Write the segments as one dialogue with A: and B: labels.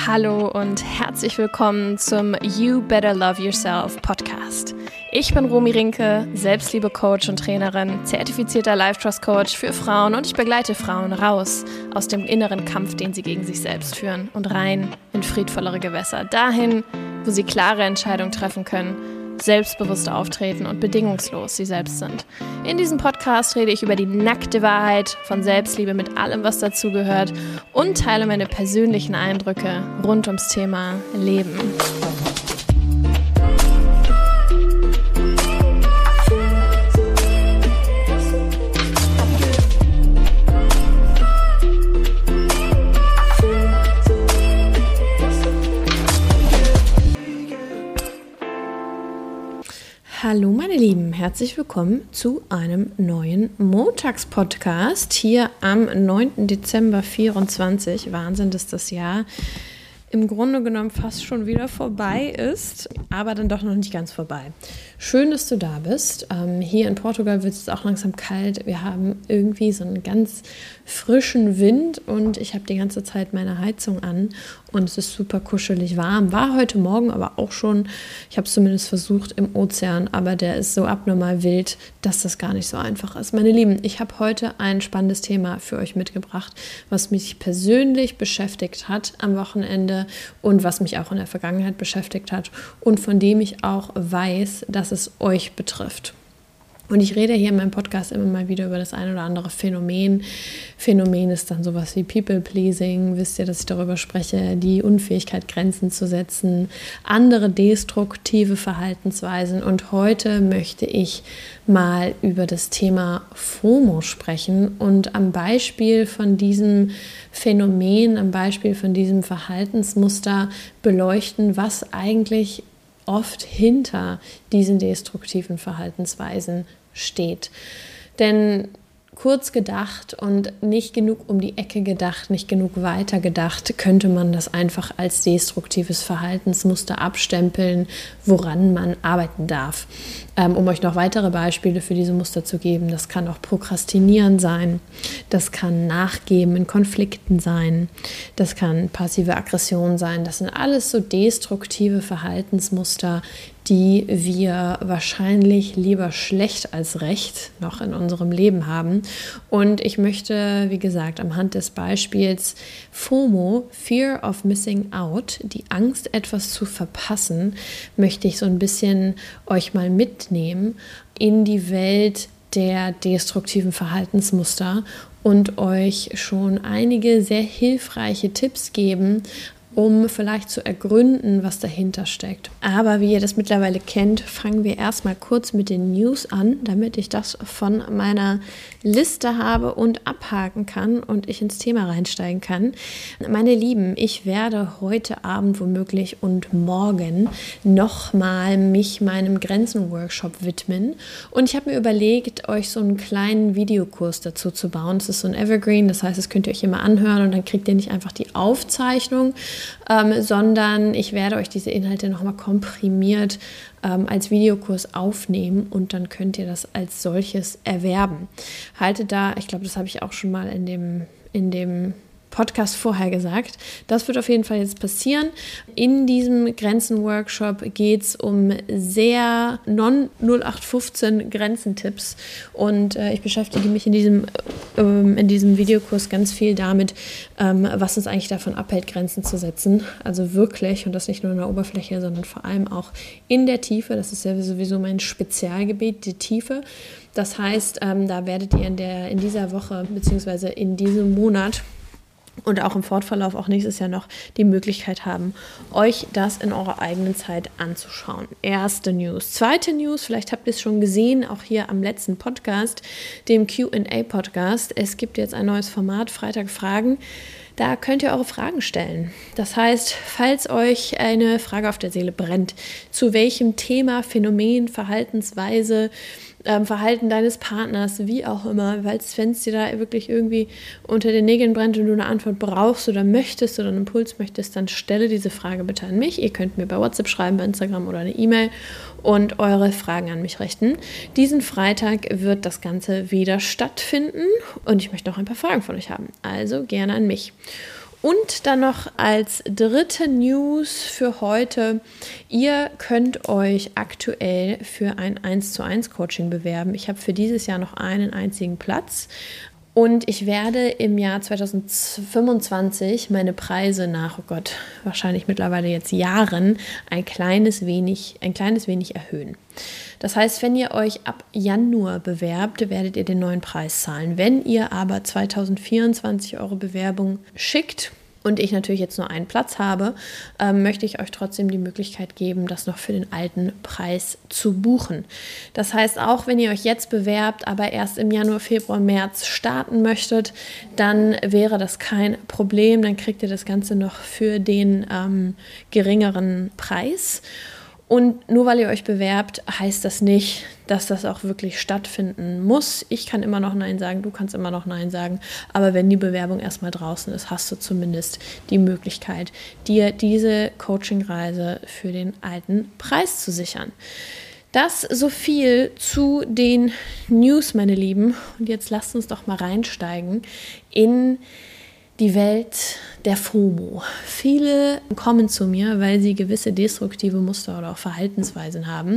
A: Hallo und herzlich willkommen zum You Better Love Yourself Podcast. Ich bin Romy Rinke, Selbstliebe-Coach und Trainerin, zertifizierter Life-Trust-Coach für Frauen und ich begleite Frauen raus aus dem inneren Kampf, den sie gegen sich selbst führen und rein in friedvollere Gewässer, dahin, wo sie klare Entscheidungen treffen können, selbstbewusst auftreten und bedingungslos sie selbst sind. In diesem Podcast rede ich über die nackte Wahrheit von Selbstliebe mit allem, was dazugehört und teile meine persönlichen Eindrücke rund ums Thema Leben. Hallo meine Lieben, herzlich willkommen zu einem neuen Montagspodcast hier am 9. Dezember 24. Wahnsinn, dass das Jahr im Grunde genommen fast schon wieder vorbei ist, aber dann doch noch nicht ganz vorbei. Schön, dass du da bist. Hier in Portugal wird es auch langsam kalt. Wir haben irgendwie so einen ganz frischen Wind und ich habe die ganze Zeit meine Heizung an und es ist super kuschelig warm. War heute Morgen aber auch schon, ich habe es zumindest versucht, im Ozean, aber der ist so abnormal wild, dass das gar nicht so einfach ist. Meine Lieben, ich habe heute ein spannendes Thema für euch mitgebracht, was mich persönlich beschäftigt hat am Wochenende und was mich auch in der Vergangenheit beschäftigt hat und von dem ich auch weiß, dass es euch betrifft. Und ich rede hier in meinem Podcast immer mal wieder über das ein oder andere Phänomen. Phänomen ist dann sowas wie People-Pleasing, wisst ihr, dass ich darüber spreche, die Unfähigkeit, Grenzen zu setzen, andere destruktive Verhaltensweisen. Und heute möchte ich mal über das Thema FOMO sprechen und am Beispiel von diesem Phänomen, am Beispiel von diesem Verhaltensmuster beleuchten, was eigentlich oft hinter diesen destruktiven Verhaltensweisen steht. Denn kurz gedacht und nicht genug um die Ecke gedacht, nicht genug weiter gedacht, könnte man das einfach als destruktives Verhaltensmuster abstempeln, woran man arbeiten darf. Um euch noch weitere Beispiele für diese Muster zu geben, das kann auch Prokrastinieren sein, das kann Nachgeben in Konflikten sein, das kann passive Aggression sein, das sind alles so destruktive Verhaltensmuster, die wir wahrscheinlich lieber schlecht als recht noch in unserem Leben haben. Und ich möchte, wie gesagt, anhand des Beispiels FOMO, Fear of Missing Out, die Angst, etwas zu verpassen, möchte ich so ein bisschen euch mal mitnehmen in die Welt der destruktiven Verhaltensmuster und euch schon einige sehr hilfreiche Tipps geben, um vielleicht zu ergründen, was dahinter steckt. Aber wie ihr das mittlerweile kennt, fangen wir erstmal kurz mit den News an, damit ich das von meiner Liste habe und abhaken kann und ich ins Thema reinsteigen kann. Meine Lieben, ich werde heute Abend womöglich und morgen nochmal mich meinem Grenzen-Workshop widmen und ich habe mir überlegt, euch so einen kleinen Videokurs dazu zu bauen. Es ist so ein Evergreen, das heißt, das könnt ihr euch immer anhören und dann kriegt ihr nicht einfach die Aufzeichnung, sondern ich werde euch diese Inhalte nochmal komprimiert als Videokurs aufnehmen und dann könnt ihr das als solches erwerben. Haltet da, ich glaube, das habe ich auch schon mal in dem Podcast vorher gesagt. Das wird auf jeden Fall jetzt passieren. In diesem Grenzen-Workshop geht es um sehr non-0815 Grenzentipps und ich beschäftige mich in diesem Videokurs ganz viel damit, was uns eigentlich davon abhält, Grenzen zu setzen. Also wirklich, und das nicht nur in der Oberfläche, sondern vor allem auch in der Tiefe. Das ist ja sowieso mein Spezialgebiet, die Tiefe. Das heißt, da werdet ihr in dieser Woche bzw. in diesem Monat und auch im Fortverlauf auch nächstes Jahr noch die Möglichkeit haben, euch das in eurer eigenen Zeit anzuschauen. Erste News. Zweite News, vielleicht habt ihr es schon gesehen, auch hier am letzten Podcast, dem Q&A-Podcast. Es gibt jetzt ein neues Format, Freitag Fragen. Da könnt ihr eure Fragen stellen. Das heißt, falls euch eine Frage auf der Seele brennt, zu welchem Thema, Phänomen, Verhaltensweise, Verhalten deines Partners, wie auch immer, weil wenn es dir da wirklich irgendwie unter den Nägeln brennt und du eine Antwort brauchst oder möchtest oder einen Impuls möchtest, dann stelle diese Frage bitte an mich. Ihr könnt mir bei WhatsApp schreiben, bei Instagram oder eine E-Mail und eure Fragen an mich richten. Diesen Freitag wird das Ganze wieder stattfinden und ich möchte noch ein paar Fragen von euch haben. Also gerne an mich. Und dann noch als dritte News für heute, ihr könnt euch aktuell für ein 1:1 Coaching bewerben. Ich habe für dieses Jahr noch einen einzigen Platz. Und ich werde im Jahr 2025 meine Preise nach, oh Gott, wahrscheinlich mittlerweile jetzt Jahren, ein kleines wenig erhöhen. Das heißt, wenn ihr euch ab Januar bewerbt, werdet ihr den neuen Preis zahlen. Wenn ihr aber 2024 eure Bewerbung schickt, und ich natürlich jetzt nur einen Platz habe, möchte ich euch trotzdem die Möglichkeit geben, das noch für den alten Preis zu buchen. Das heißt, auch wenn ihr euch jetzt bewerbt, aber erst im Januar, Februar, März starten möchtet, dann wäre das kein Problem. Dann kriegt ihr das Ganze noch für den geringeren Preis. Und nur weil ihr euch bewerbt, heißt das nicht, dass das auch wirklich stattfinden muss. Ich kann immer noch Nein sagen, du kannst immer noch Nein sagen. Aber wenn die Bewerbung erstmal draußen ist, hast du zumindest die Möglichkeit, dir diese Coachingreise für den alten Preis zu sichern. Das so viel zu den News, meine Lieben. Und jetzt lasst uns doch mal reinsteigen in die Welt der FOMO. Viele kommen zu mir, weil sie gewisse destruktive Muster oder auch Verhaltensweisen haben.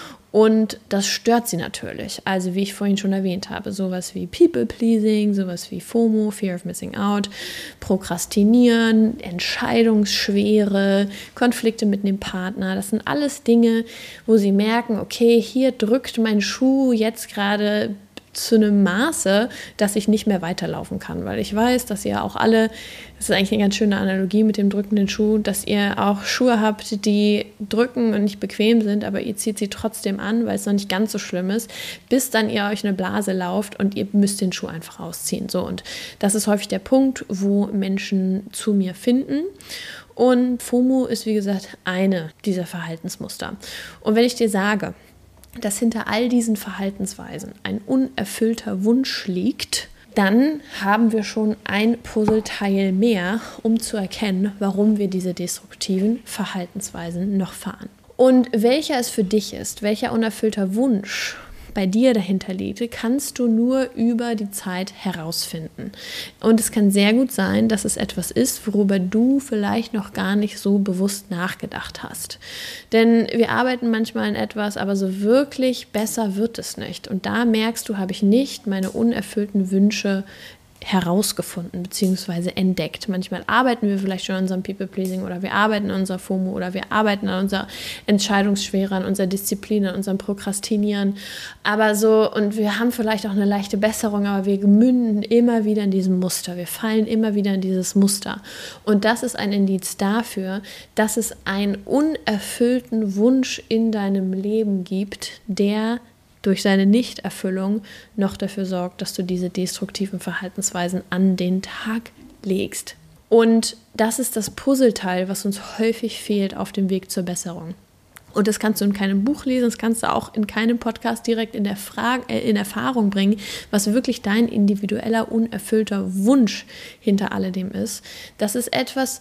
A: Und das stört sie natürlich. Also wie ich vorhin schon erwähnt habe, sowas wie People-Pleasing, sowas wie FOMO, Fear of Missing Out, Prokrastinieren, Entscheidungsschwere, Konflikte mit dem Partner. Das sind alles Dinge, wo sie merken, okay, hier drückt mein Schuh jetzt gerade zu einem Maße, dass ich nicht mehr weiterlaufen kann, weil ich weiß, dass ihr auch alle, das ist eigentlich eine ganz schöne Analogie mit dem drückenden Schuh, dass ihr auch Schuhe habt, die drücken und nicht bequem sind, aber ihr zieht sie trotzdem an, weil es noch nicht ganz so schlimm ist, bis dann ihr euch eine Blase lauft und ihr müsst den Schuh einfach ausziehen. So, und das ist häufig der Punkt, wo Menschen zu mir finden. Und FOMO ist, wie gesagt, eine dieser Verhaltensmuster. Und wenn ich dir sage, dass hinter all diesen Verhaltensweisen ein unerfüllter Wunsch liegt, dann haben wir schon ein Puzzleteil mehr, um zu erkennen, warum wir diese destruktiven Verhaltensweisen noch fahren. Und welcher es für dich ist, welcher unerfüllter Wunsch bei dir dahinter liegt, kannst du nur über die Zeit herausfinden. Und es kann sehr gut sein, dass es etwas ist, worüber du vielleicht noch gar nicht so bewusst nachgedacht hast. Denn wir arbeiten manchmal an etwas, aber so wirklich besser wird es nicht. Und da merkst du, habe ich nicht meine unerfüllten Wünsche herausgefunden bzw. entdeckt. Manchmal arbeiten wir vielleicht schon an unserem People-Pleasing oder wir arbeiten an unserer FOMO oder wir arbeiten an unserer Entscheidungsschwere, an unserer Disziplin, an unserem Prokrastinieren. Aber so, und wir haben vielleicht auch eine leichte Besserung, aber wir münden immer wieder in diesem Muster. Wir fallen immer wieder in dieses Muster. Und das ist ein Indiz dafür, dass es einen unerfüllten Wunsch in deinem Leben gibt, der durch seine Nichterfüllung noch dafür sorgt, dass du diese destruktiven Verhaltensweisen an den Tag legst. Und das ist das Puzzleteil, was uns häufig fehlt auf dem Weg zur Besserung. Und das kannst du in keinem Buch lesen, das kannst du auch in keinem Podcast direkt in Erfahrung bringen, was wirklich dein individueller, unerfüllter Wunsch hinter alledem ist. Das ist etwas,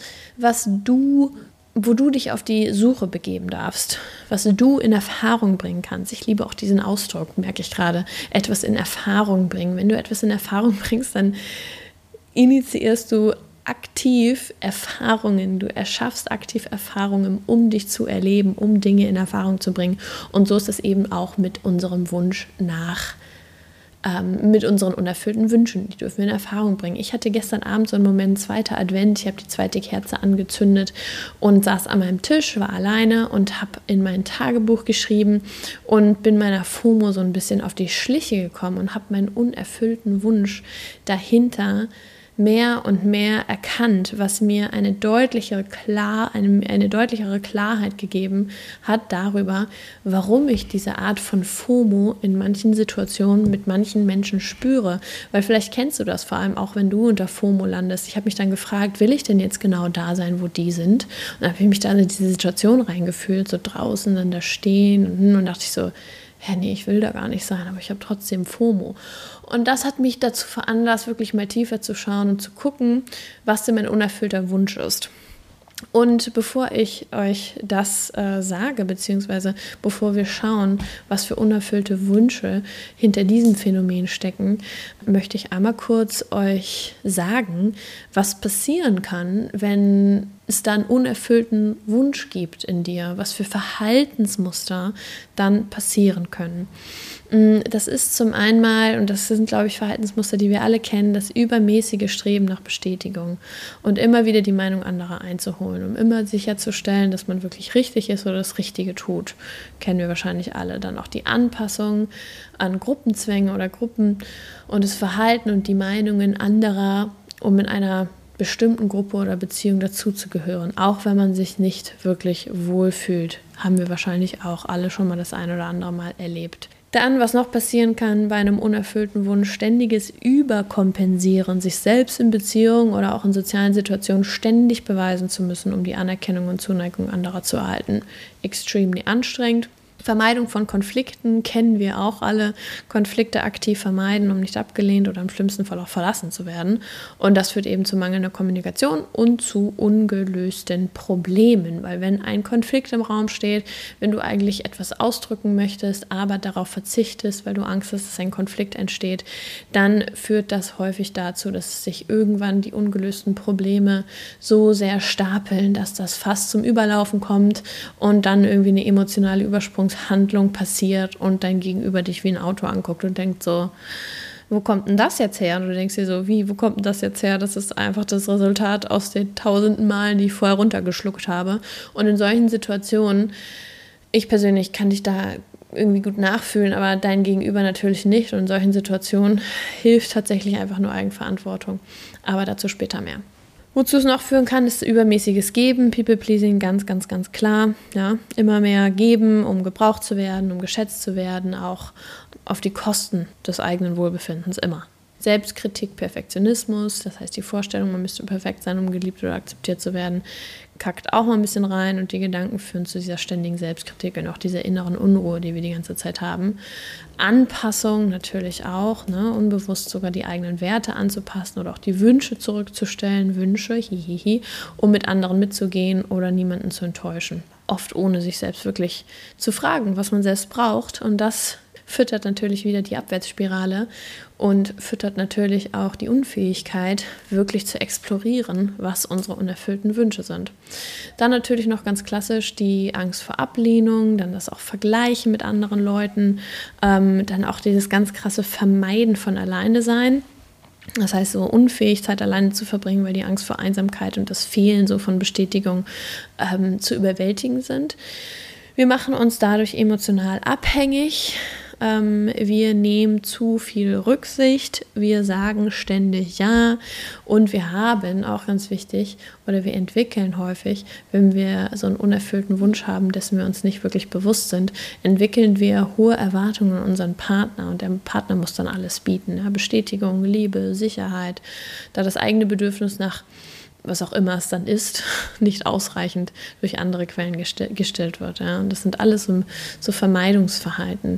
A: wo du dich auf die Suche begeben darfst, was du in Erfahrung bringen kannst. Ich liebe auch diesen Ausdruck, merke ich gerade, etwas in Erfahrung bringen. Wenn du etwas in Erfahrung bringst, dann initiierst du aktiv Erfahrungen, du erschaffst aktiv Erfahrungen, um dich zu erleben, um Dinge in Erfahrung zu bringen. Und so ist es eben auch mit unserem Wunsch mit unseren unerfüllten Wünschen. Die dürfen wir in Erfahrung bringen. Ich hatte gestern Abend so einen Moment, 2. Advent, ich habe die 2. Kerze angezündet und saß an meinem Tisch, war alleine und habe in mein Tagebuch geschrieben und bin meiner FOMO so ein bisschen auf die Schliche gekommen und habe meinen unerfüllten Wunsch dahinter mehr und mehr erkannt, was mir eine deutlichere Klarheit gegeben hat darüber, warum ich diese Art von FOMO in manchen Situationen mit manchen Menschen spüre. Weil vielleicht kennst du das vor allem auch, wenn du unter FOMO landest. Ich habe mich dann gefragt, will ich denn jetzt genau da sein, wo die sind? Und dann habe ich mich dann in diese Situation reingefühlt, so draußen dann da stehen und dachte ich so, nee, ich will da gar nicht sein, aber ich habe trotzdem FOMO. Und das hat mich dazu veranlasst, wirklich mal tiefer zu schauen und zu gucken, was denn mein unerfüllter Wunsch ist. Und bevor ich euch das sage, beziehungsweise bevor wir schauen, was für unerfüllte Wünsche hinter diesem Phänomen stecken, möchte ich einmal kurz euch sagen, was passieren kann, wenn es da einen unerfüllten Wunsch gibt in dir, was für Verhaltensmuster dann passieren können. Das ist zum einen mal, und das sind, glaube ich, Verhaltensmuster, die wir alle kennen, das übermäßige Streben nach Bestätigung und immer wieder die Meinung anderer einzuholen, um immer sicherzustellen, dass man wirklich richtig ist oder das Richtige tut. Kennen wir wahrscheinlich alle. Dann auch die Anpassung an Gruppenzwänge oder Gruppen und das Verhalten und die Meinungen anderer, um in einer bestimmten Gruppe oder Beziehung dazuzugehören, auch wenn man sich nicht wirklich wohlfühlt, haben wir wahrscheinlich auch alle schon mal das ein oder andere Mal erlebt. Dann, was noch passieren kann bei einem unerfüllten Wunsch, ständiges Überkompensieren, sich selbst in Beziehungen oder auch in sozialen Situationen ständig beweisen zu müssen, um die Anerkennung und Zuneigung anderer zu erhalten. Extremely anstrengend. Vermeidung von Konflikten kennen wir auch alle. Konflikte aktiv vermeiden, um nicht abgelehnt oder im schlimmsten Fall auch verlassen zu werden. Und das führt eben zu mangelnder Kommunikation und zu ungelösten Problemen. Weil wenn ein Konflikt im Raum steht, wenn du eigentlich etwas ausdrücken möchtest, aber darauf verzichtest, weil du Angst hast, dass ein Konflikt entsteht, dann führt das häufig dazu, dass sich irgendwann die ungelösten Probleme so sehr stapeln, dass das fast zum Überlaufen kommt und dann irgendwie eine emotionale Übersprungshandlung passiert und dein Gegenüber dich wie ein Auto anguckt und denkt so, wo kommt denn das jetzt her? Und du denkst dir so, wo kommt denn das jetzt her? Das ist einfach das Resultat aus den tausenden Malen, die ich vorher runtergeschluckt habe. Und in solchen Situationen, ich persönlich kann dich da irgendwie gut nachfühlen, aber dein Gegenüber natürlich nicht. Und in solchen Situationen hilft tatsächlich einfach nur Eigenverantwortung. Aber dazu später mehr. Wozu es noch führen kann, ist übermäßiges Geben, People-Pleasing, ganz, ganz, ganz klar. Ja, immer mehr geben, um gebraucht zu werden, um geschätzt zu werden, auch auf die Kosten des eigenen Wohlbefindens immer. Selbstkritik, Perfektionismus, das heißt die Vorstellung, man müsste perfekt sein, um geliebt oder akzeptiert zu werden, kackt auch mal ein bisschen rein und die Gedanken führen zu dieser ständigen Selbstkritik und auch dieser inneren Unruhe, die wir die ganze Zeit haben. Anpassung natürlich auch, ne? Unbewusst sogar die eigenen Werte anzupassen oder auch die Wünsche zurückzustellen, um mit anderen mitzugehen oder niemanden zu enttäuschen. Oft ohne sich selbst wirklich zu fragen, was man selbst braucht, und das füttert natürlich wieder die Abwärtsspirale und füttert natürlich auch die Unfähigkeit, wirklich zu explorieren, was unsere unerfüllten Wünsche sind. Dann natürlich noch ganz klassisch die Angst vor Ablehnung, dann das auch Vergleichen mit anderen Leuten, dann auch dieses ganz krasse Vermeiden von alleine sein. Das heißt, so unfähig, Zeit alleine zu verbringen, weil die Angst vor Einsamkeit und das Fehlen so von Bestätigung zu überwältigen sind. Wir machen uns dadurch emotional abhängig. Wir nehmen zu viel Rücksicht, wir sagen ständig ja, und wir haben, auch ganz wichtig, oder wir entwickeln häufig, wenn wir so einen unerfüllten Wunsch haben, dessen wir uns nicht wirklich bewusst sind, entwickeln wir hohe Erwartungen an unseren Partner, und der Partner muss dann alles bieten, ja? Bestätigung, Liebe, Sicherheit, da das eigene Bedürfnis nach was auch immer es dann ist, nicht ausreichend durch andere Quellen gestillt wird. Ja. Und das sind alles so Vermeidungsverhalten,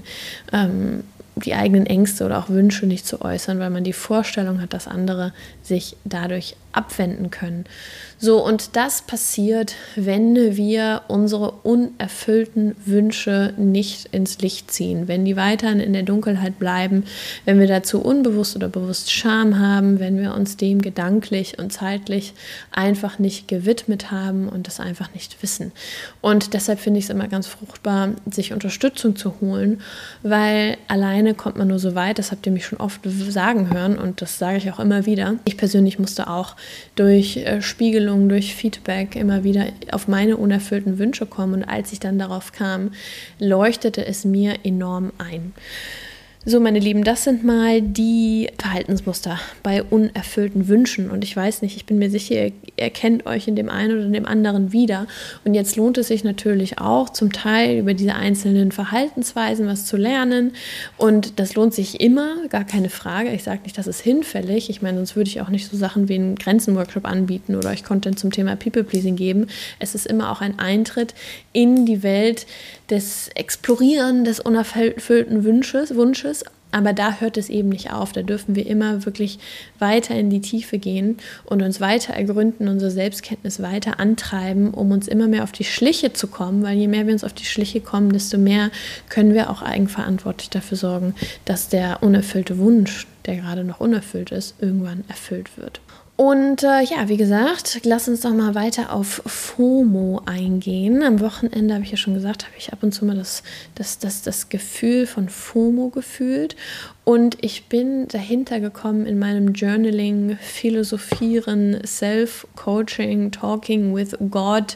A: die eigenen Ängste oder auch Wünsche nicht zu äußern, weil man die Vorstellung hat, dass andere sich dadurch abwenden können. So, und das passiert, wenn wir unsere unerfüllten Wünsche nicht ins Licht ziehen, wenn die weiterhin in der Dunkelheit bleiben, wenn wir dazu unbewusst oder bewusst Scham haben, wenn wir uns dem gedanklich und zeitlich einfach nicht gewidmet haben und das einfach nicht wissen. Und deshalb finde ich es immer ganz fruchtbar, sich Unterstützung zu holen, weil alleine kommt man nur so weit, das habt ihr mich schon oft sagen hören und das sage ich auch immer wieder. Ich persönlich musste auch durch Spiegelung, durch Feedback immer wieder auf meine unerfüllten Wünsche kommen, und als ich dann darauf kam, leuchtete es mir enorm ein. So, meine Lieben, das sind mal die Verhaltensmuster bei unerfüllten Wünschen. Und ich weiß nicht, ich bin mir sicher, ihr erkennt euch in dem einen oder in dem anderen wieder. Und jetzt lohnt es sich natürlich auch, zum Teil über diese einzelnen Verhaltensweisen was zu lernen. Und das lohnt sich immer, gar keine Frage. Ich sage nicht, das ist hinfällig. Ich meine, sonst würde ich auch nicht so Sachen wie einen Grenzenworkshop anbieten oder euch Content zum Thema People-Pleasing geben. Es ist immer auch ein Eintritt in die Welt des Explorieren des unerfüllten Wunsches. Aber da hört es eben nicht auf. Da dürfen wir immer wirklich weiter in die Tiefe gehen und uns weiter ergründen, unsere Selbstkenntnis weiter antreiben, um uns immer mehr auf die Schliche zu kommen, weil je mehr wir uns auf die Schliche kommen, desto mehr können wir auch eigenverantwortlich dafür sorgen, dass der unerfüllte Wunsch, der gerade noch unerfüllt ist, irgendwann erfüllt wird. Und wie gesagt, lass uns doch mal weiter auf FOMO eingehen. Am Wochenende, habe ich ja schon gesagt, habe ich ab und zu mal das Gefühl von FOMO gefühlt. Und ich bin dahinter gekommen in meinem Journaling, Philosophieren, Self-Coaching, Talking with God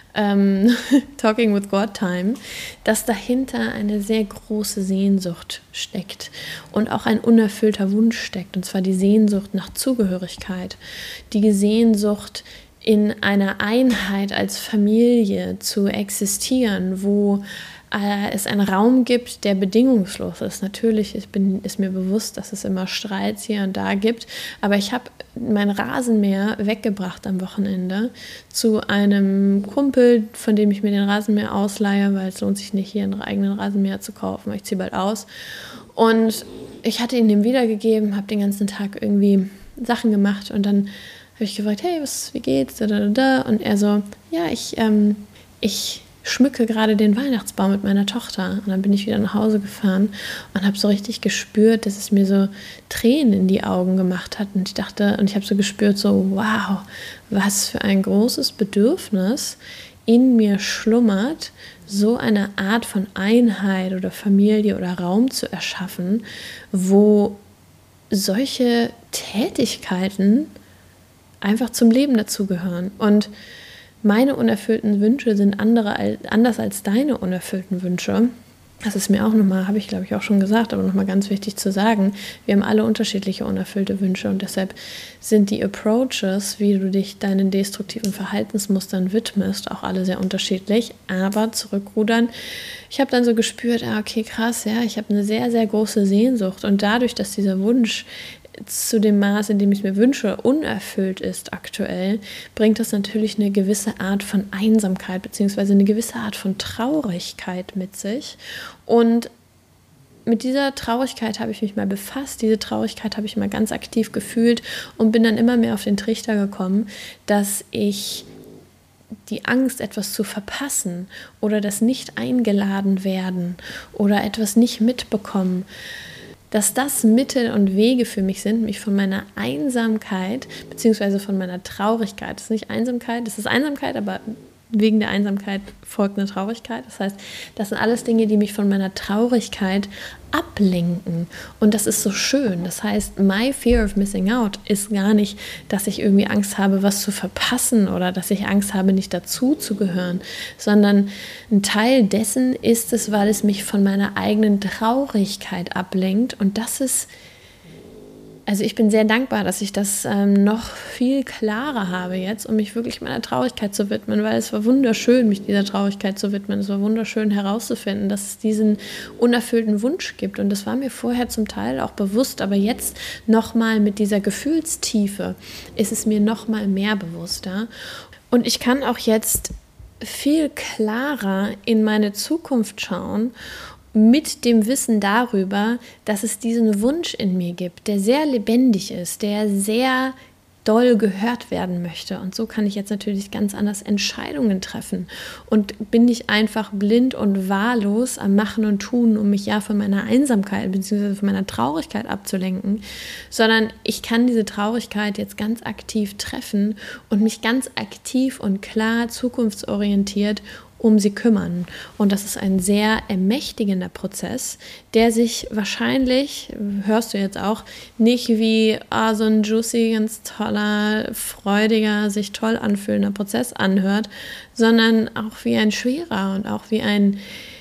A: Time, dass dahinter eine sehr große Sehnsucht steckt und auch ein unerfüllter Wunsch steckt, und zwar die Sehnsucht nach Zugehörigkeit, die Sehnsucht in einer Einheit als Familie zu existieren, wo es einen Raum gibt, der bedingungslos ist. Natürlich ist mir bewusst, dass es immer Streits hier und da gibt, aber ich habe mein Rasenmäher weggebracht am Wochenende zu einem Kumpel, von dem ich mir den Rasenmäher ausleihe, weil es lohnt sich nicht, hier einen eigenen Rasenmäher zu kaufen, weil ich ziehe bald aus. Und ich hatte ihn dem wiedergegeben, habe den ganzen Tag irgendwie Sachen gemacht und dann habe ich gefragt, hey, wie geht's? Und er so, ja, ich schmücke gerade den Weihnachtsbaum mit meiner Tochter. Und dann bin ich wieder nach Hause gefahren und habe so richtig gespürt, dass es mir so Tränen in die Augen gemacht hat. Und ich habe so gespürt, so wow, was für ein großes Bedürfnis in mir schlummert, so eine Art von Einheit oder Familie oder Raum zu erschaffen, wo solche Tätigkeiten einfach zum Leben dazugehören. Und meine unerfüllten Wünsche sind anders als deine unerfüllten Wünsche. Das ist mir auch nochmal, habe ich glaube ich auch schon gesagt, aber nochmal ganz wichtig zu sagen. Wir haben alle unterschiedliche unerfüllte Wünsche und deshalb sind die Approaches, wie du dich deinen destruktiven Verhaltensmustern widmest, auch alle sehr unterschiedlich. Aber zurückrudern, ich habe dann so gespürt, okay, krass, ja, ich habe eine sehr, sehr große Sehnsucht und dadurch, dass dieser Wunsch zu dem Maß, in dem ich es mir wünsche, unerfüllt ist aktuell, bringt das natürlich eine gewisse Art von Einsamkeit bzw. eine gewisse Art von Traurigkeit mit sich. Und mit dieser Traurigkeit habe ich mich mal befasst, diese Traurigkeit habe ich mal ganz aktiv gefühlt und bin dann immer mehr auf den Trichter gekommen, dass ich die Angst, etwas zu verpassen oder das nicht eingeladen werden oder etwas nicht mitbekommen, dass das Mittel und Wege für mich sind, mich von meiner Einsamkeit bzw. von meiner Traurigkeit, das ist nicht Einsamkeit, das ist Einsamkeit, aber wegen der Einsamkeit folgt eine Traurigkeit. Das heißt, das sind alles Dinge, die mich von meiner Traurigkeit ablenken. Und das ist so schön. Das heißt, my fear of missing out ist gar nicht, dass ich irgendwie Angst habe, was zu verpassen oder dass ich Angst habe, nicht dazu zu gehören, sondern ein Teil dessen ist es, weil es mich von meiner eigenen Traurigkeit ablenkt. Und das ist, also ich bin sehr dankbar, dass ich das noch viel klarer habe jetzt, um mich wirklich meiner Traurigkeit zu widmen, weil es war wunderschön, mich dieser Traurigkeit zu widmen. Es war wunderschön herauszufinden, dass es diesen unerfüllten Wunsch gibt. Und das war mir vorher zum Teil auch bewusst, aber jetzt nochmal mit dieser Gefühlstiefe ist es mir nochmal mehr bewusst. Ja? Und ich kann auch jetzt viel klarer in meine Zukunft schauen, mit dem Wissen darüber, dass es diesen Wunsch in mir gibt, der sehr lebendig ist, der sehr doll gehört werden möchte. Und so kann ich jetzt natürlich ganz anders Entscheidungen treffen und bin nicht einfach blind und wahllos am Machen und Tun, um mich ja von meiner Einsamkeit bzw. von meiner Traurigkeit abzulenken, sondern ich kann diese Traurigkeit jetzt ganz aktiv treffen und mich ganz aktiv und klar zukunftsorientiert um sie kümmern. Und das ist ein sehr ermächtigender Prozess, der sich wahrscheinlich, hörst du jetzt auch, nicht wie so ein juicy, ganz toller, freudiger, sich toll anfühlender Prozess anhört, sondern auch wie ein schwerer und auch wie ein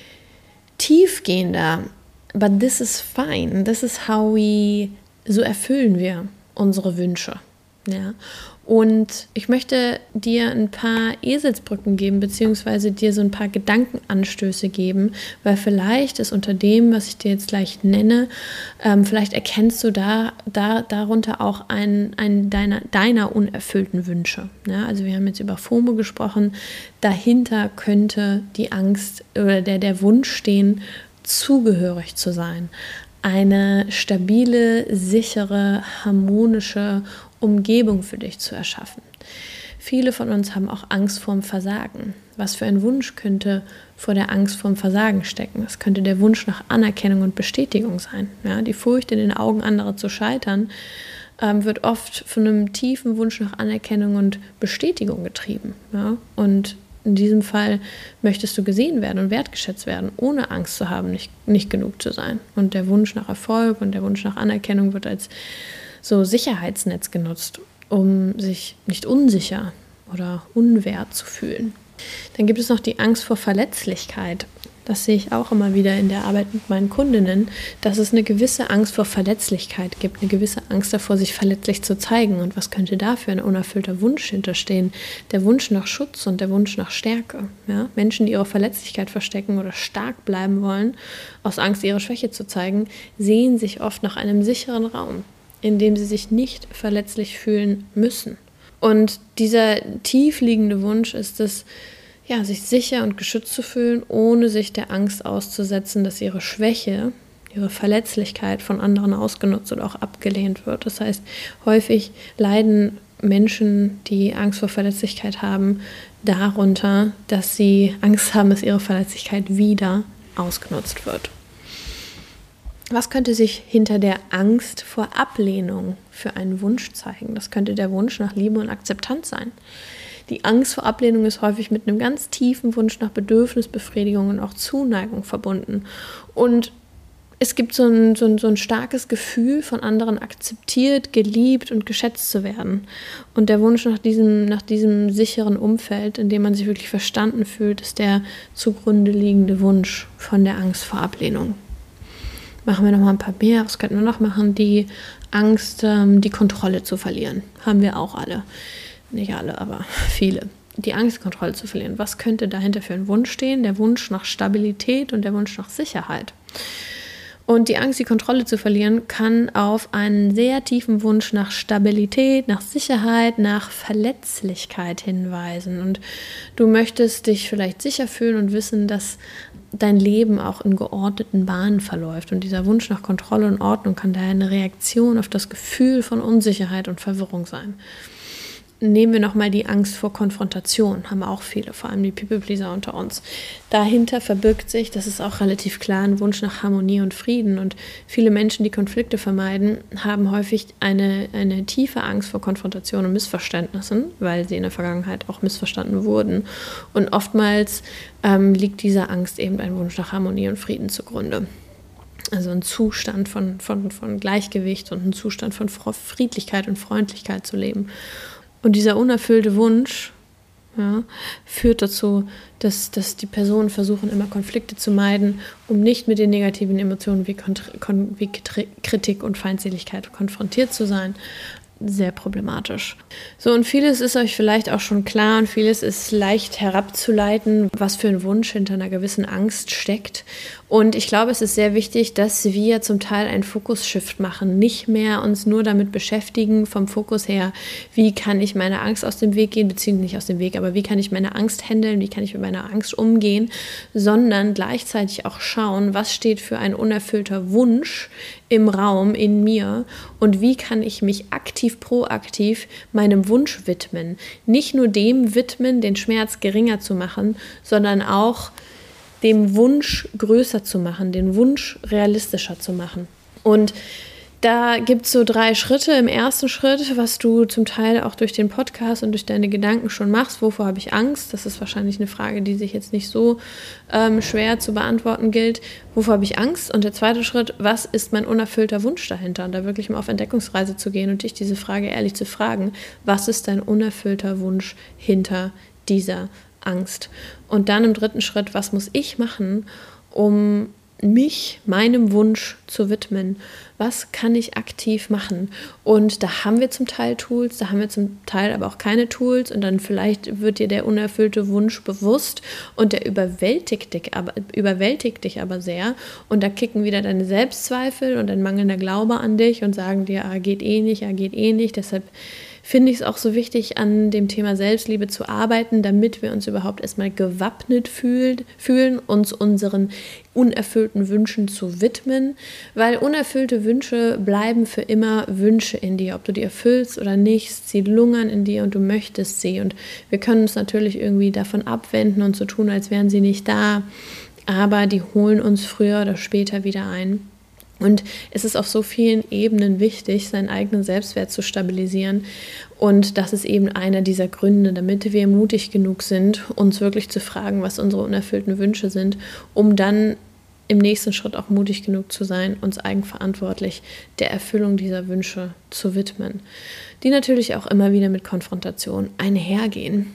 A: tiefgehender. But this is fine. This is how so erfüllen wir unsere Wünsche. Ja. Und ich möchte dir ein paar Eselsbrücken geben, beziehungsweise dir so ein paar Gedankenanstöße geben, weil vielleicht ist unter dem, was ich dir jetzt gleich nenne, vielleicht erkennst du darunter auch einen deiner unerfüllten Wünsche. Ja, also wir haben jetzt über FOMO gesprochen, dahinter könnte die Angst oder der Wunsch stehen, zugehörig zu sein. eine stabile, sichere, harmonische Umgebung für dich zu erschaffen. Viele von uns haben auch Angst vorm Versagen. Was für ein Wunsch könnte vor der Angst vorm Versagen stecken? Das könnte der Wunsch nach Anerkennung und Bestätigung sein. Ja, die Furcht, in den Augen anderer zu scheitern, wird oft von einem tiefen Wunsch nach Anerkennung und Bestätigung getrieben. Ja? Und in diesem Fall möchtest du gesehen werden und wertgeschätzt werden, ohne Angst zu haben, nicht genug zu sein. Und der Wunsch nach Erfolg und der Wunsch nach Anerkennung wird als so Sicherheitsnetz genutzt, um sich nicht unsicher oder unwert zu fühlen. Dann gibt es noch die Angst vor Verletzlichkeit. Das sehe ich auch immer wieder in der Arbeit mit meinen Kundinnen, dass es eine gewisse Angst vor Verletzlichkeit gibt, eine gewisse Angst davor, sich verletzlich zu zeigen. Und was könnte da für ein unerfüllter Wunsch hinterstehen? Der Wunsch nach Schutz und der Wunsch nach Stärke. Ja? Menschen, die ihre Verletzlichkeit verstecken oder stark bleiben wollen, aus Angst, ihre Schwäche zu zeigen, sehen sich oft nach einem sicheren Raum, in dem sie sich nicht verletzlich fühlen müssen. Und dieser tief liegende Wunsch ist es, ja, sich sicher und geschützt zu fühlen, ohne sich der Angst auszusetzen, dass ihre Schwäche, ihre Verletzlichkeit von anderen ausgenutzt oder auch abgelehnt wird. Das heißt, häufig leiden Menschen, die Angst vor Verletzlichkeit haben, darunter, dass sie Angst haben, dass ihre Verletzlichkeit wieder ausgenutzt wird. Was könnte sich hinter der Angst vor Ablehnung für einen Wunsch zeigen? Das könnte der Wunsch nach Liebe und Akzeptanz sein. Die Angst vor Ablehnung ist häufig mit einem ganz tiefen Wunsch nach Bedürfnisbefriedigung und auch Zuneigung verbunden. Und es gibt so ein starkes Gefühl, von anderen akzeptiert, geliebt und geschätzt zu werden. Und der Wunsch nach diesem sicheren Umfeld, in dem man sich wirklich verstanden fühlt, ist der zugrunde liegende Wunsch von der Angst vor Ablehnung. Machen wir noch mal ein paar mehr. Was könnten wir noch machen? Die Angst, die Kontrolle zu verlieren. Haben wir auch alle. Nicht alle, aber viele. Die Angst, Kontrolle zu verlieren. Was könnte dahinter für ein Wunsch stehen? Der Wunsch nach Stabilität und der Wunsch nach Sicherheit. Und die Angst, die Kontrolle zu verlieren, kann auf einen sehr tiefen Wunsch nach Stabilität, nach Sicherheit, nach Verletzlichkeit hinweisen. Und du möchtest dich vielleicht sicher fühlen und wissen, dass dein Leben auch in geordneten Bahnen verläuft. Und dieser Wunsch nach Kontrolle und Ordnung kann daher eine Reaktion auf das Gefühl von Unsicherheit und Verwirrung sein. Nehmen wir nochmal die Angst vor Konfrontation, haben auch viele, vor allem die People-Pleaser unter uns. Dahinter verbirgt sich, das ist auch relativ klar, ein Wunsch nach Harmonie und Frieden. Und viele Menschen, die Konflikte vermeiden, haben häufig eine tiefe Angst vor Konfrontation und Missverständnissen, weil sie in der Vergangenheit auch missverstanden wurden. Und oftmals liegt dieser Angst eben ein Wunsch nach Harmonie und Frieden zugrunde. Also ein Zustand von Gleichgewicht und ein Zustand von Friedlichkeit und Freundlichkeit zu leben. Und dieser unerfüllte Wunsch führt dazu, dass die Personen versuchen, immer Konflikte zu meiden, um nicht mit den negativen Emotionen wie Kritik und Feindseligkeit konfrontiert zu sein. Sehr problematisch. So, und vieles ist euch vielleicht auch schon klar und vieles ist leicht herabzuleiten, was für ein Wunsch hinter einer gewissen Angst steckt. Und ich glaube, es ist sehr wichtig, dass wir zum Teil einen Fokus-Shift machen, nicht mehr uns nur damit beschäftigen, vom Fokus her, wie kann ich meine Angst aus dem Weg gehen, beziehungsweise nicht aus dem Weg, aber wie kann ich meine Angst handeln, wie kann ich mit meiner Angst umgehen, sondern gleichzeitig auch schauen, was steht für ein unerfüllter Wunsch im Raum, in mir und wie kann ich mich proaktiv meinem Wunsch widmen. Nicht nur dem widmen, den Schmerz geringer zu machen, sondern auch dem Wunsch größer zu machen, den Wunsch realistischer zu machen. Und da gibt es so 3 Schritte. Im ersten Schritt, was du zum Teil auch durch den Podcast und durch deine Gedanken schon machst, wovor habe ich Angst? Das ist wahrscheinlich eine Frage, die sich jetzt nicht so schwer zu beantworten gilt. Wovor habe ich Angst? Und der zweite Schritt, was ist mein unerfüllter Wunsch dahinter? Und da wirklich mal auf Entdeckungsreise zu gehen und dich diese Frage ehrlich zu fragen, was ist dein unerfüllter Wunsch hinter dieser Angst? Und dann im dritten Schritt, was muss ich machen, um mich meinem Wunsch zu widmen? Was kann ich aktiv machen? Und da haben wir zum Teil Tools, da haben wir zum Teil aber auch keine Tools und dann vielleicht wird dir der unerfüllte Wunsch bewusst und der überwältigt dich aber sehr und da kicken wieder deine Selbstzweifel und ein mangelnder Glaube an dich und sagen dir, geht eh nicht, deshalb finde ich es auch so wichtig, an dem Thema Selbstliebe zu arbeiten, damit wir uns überhaupt erstmal gewappnet fühlen, uns unseren unerfüllten Wünschen zu widmen, weil unerfüllte Wünsche bleiben für immer Wünsche in dir, ob du die erfüllst oder nicht, sie lungern in dir und du möchtest sie, und wir können uns natürlich irgendwie davon abwenden und so tun, als wären sie nicht da, aber die holen uns früher oder später wieder ein. Und es ist auf so vielen Ebenen wichtig, seinen eigenen Selbstwert zu stabilisieren. Und das ist eben einer dieser Gründe, damit wir mutig genug sind, uns wirklich zu fragen, was unsere unerfüllten Wünsche sind, um dann im nächsten Schritt auch mutig genug zu sein, uns eigenverantwortlich der Erfüllung dieser Wünsche zu widmen, die natürlich auch immer wieder mit Konfrontation einhergehen.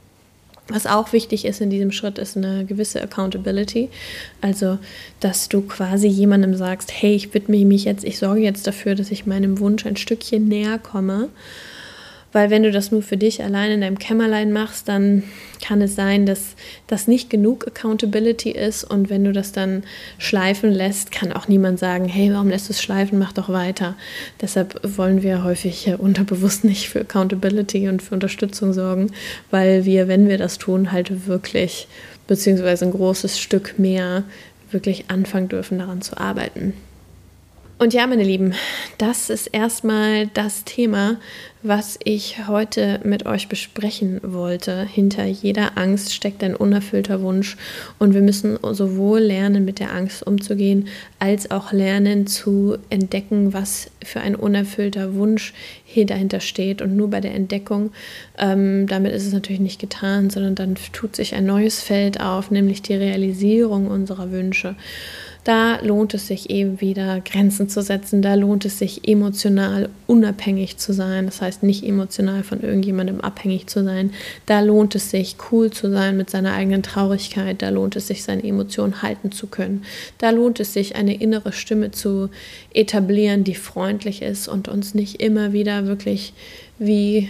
A: Was auch wichtig ist in diesem Schritt, ist eine gewisse Accountability, also dass du quasi jemandem sagst, hey, ich widme mich jetzt, ich sorge jetzt dafür, dass ich meinem Wunsch ein Stückchen näher komme. Weil wenn du das nur für dich allein in deinem Kämmerlein machst, dann kann es sein, dass das nicht genug Accountability ist, und wenn du das dann schleifen lässt, kann auch niemand sagen, hey, warum lässt du es schleifen, mach doch weiter. Deshalb wollen wir häufig unterbewusst nicht für Accountability und für Unterstützung sorgen, weil wir, wenn wir das tun, halt wirklich, beziehungsweise ein großes Stück mehr, wirklich anfangen dürfen, daran zu arbeiten. Und ja, meine Lieben, das ist erstmal das Thema, was ich heute mit euch besprechen wollte. Hinter jeder Angst steckt ein unerfüllter Wunsch, und wir müssen sowohl lernen, mit der Angst umzugehen, als auch lernen zu entdecken, was für ein unerfüllter Wunsch hier dahinter steht. Und nur bei der Entdeckung, damit ist es natürlich nicht getan, sondern dann tut sich ein neues Feld auf, nämlich die Realisierung unserer Wünsche. Da lohnt es sich eben wieder, Grenzen zu setzen, da lohnt es sich, emotional unabhängig zu sein, das heißt nicht emotional von irgendjemandem abhängig zu sein, da lohnt es sich, cool zu sein mit seiner eigenen Traurigkeit, da lohnt es sich, seine Emotionen halten zu können, da lohnt es sich, eine innere Stimme zu etablieren, die freundlich ist und uns nicht immer wieder wirklich wie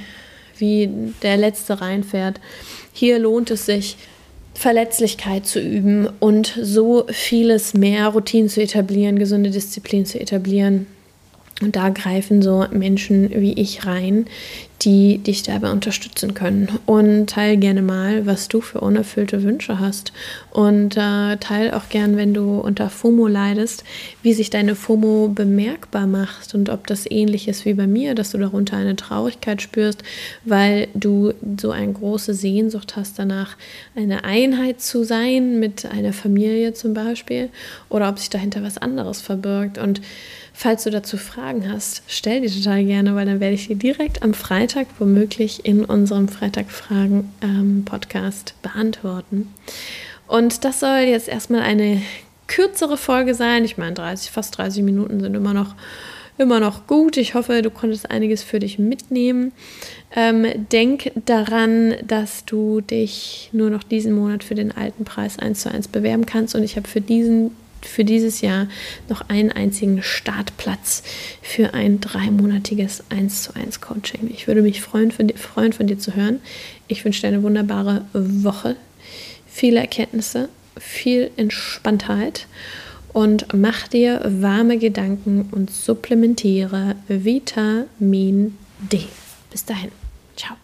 A: der Letzte reinfährt. Hier lohnt es sich, Verletzlichkeit zu üben und so vieles mehr, Routinen zu etablieren, gesunde Disziplin zu etablieren. Und da greifen so Menschen wie ich rein, die dich dabei unterstützen können. Und teil gerne mal, was du für unerfüllte Wünsche hast. Und teil auch gern, wenn du unter FOMO leidest, wie sich deine FOMO bemerkbar macht und ob das ähnlich ist wie bei mir, dass du darunter eine Traurigkeit spürst, weil du so eine große Sehnsucht hast danach, eine Einheit zu sein mit einer Familie zum Beispiel, oder ob sich dahinter was anderes verbirgt. Und falls du dazu Fragen hast, stell die total gerne, weil dann werde ich die direkt am Freitag womöglich in unserem Freitag-Fragen-Podcast beantworten. Und das soll jetzt erstmal eine kürzere Folge sein. Ich meine, fast 30 Minuten sind immer noch gut. Ich hoffe, du konntest einiges für dich mitnehmen. Denk daran, dass du dich nur noch diesen Monat für den alten Preis 1:1 bewerben kannst. Und ich habe für dieses Jahr noch einen einzigen Startplatz für ein 3-monatiges 1:1 Coaching. Ich würde mich freuen, von dir zu hören. Ich wünsche dir eine wunderbare Woche, viele Erkenntnisse, viel Entspanntheit, und mach dir warme Gedanken und supplementiere Vitamin D. Bis dahin. Ciao.